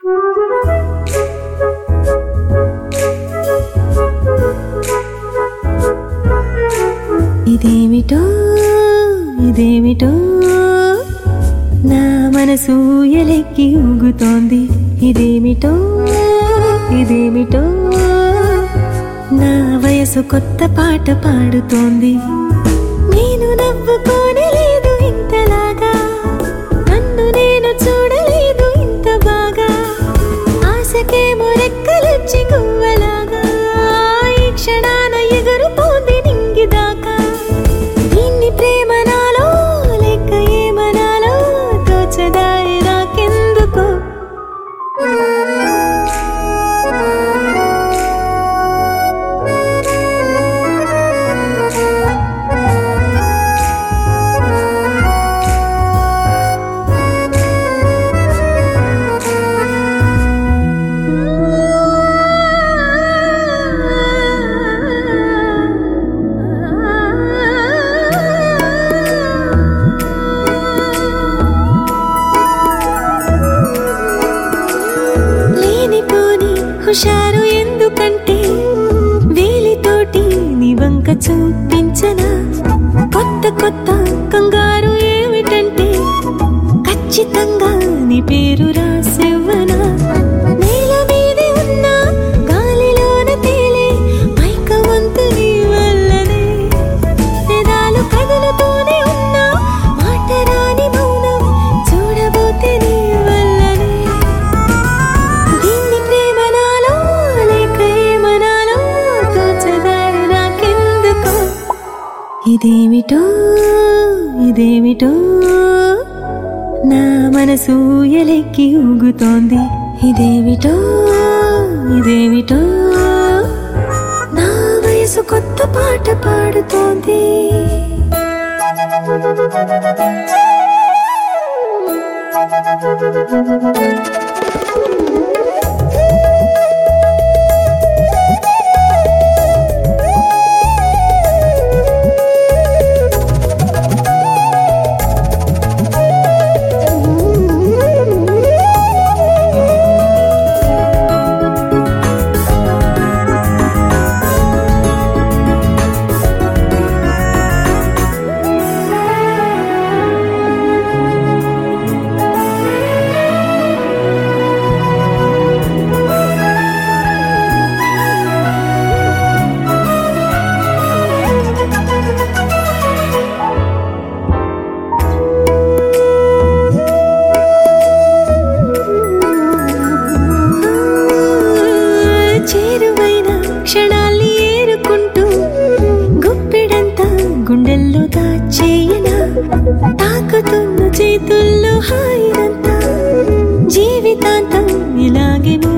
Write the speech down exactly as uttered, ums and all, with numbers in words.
ఇదేమిటో ఇదేమిటో నా మనసు ఎలెక్కి ఊగుతోంది. ఇదేమిటో ఇదేమిటో నా వయసు కొత్త పాట పాడుతోంది. నేను నవ్వుకోనే లేదు ఇంతలాగా, నన్ను నేను చూడలేదు ఇంత బాగా. ఆశకేమో రెక్కలొచ్చి గువ్వలాగా ఈ క్షణాన ఎగురుతోంది నింగిదాకా. ఇన్ని ప్రేమ నాలో లేక ఏమనాలో తోచదారి నాకెందుకో. హుషారు ఎందుకంటే వేలితోటి నీ వంక చూపించనా. కొత్త కొత్త కంగారు ఏమిటంటే ఖచ్చితంగా నీ పేరు రాసివ్వనా. నేల మీదే ఉన్నా గాలిలోన తేలే మైక వంతు నీ వల్లనే. పెదాలు కదులుతూనే ఉన్నా మాట రాని మౌనం చూడబోతే నీ వల్లనే. దీన్ని ప్రేమ నాలో లేక ఏమనాలో తోచదారి నాకెందుకో. ఇదేమిటో ఇదేమిటో నా మనసు ఎలెక్కి ఊగుతోంది. ఇదేమిటో ఇదేమిటో నా వయసు కొత్త పాట పాడుతోంది. చేరువైన క్షణాల్ని ఏరుకుంటూ గుప్పెడంతా గుండెల్లో దాచేయనా. తాకుతున్న చేతుల్లో హాయినంతా జీవితాంతం ఇలాగే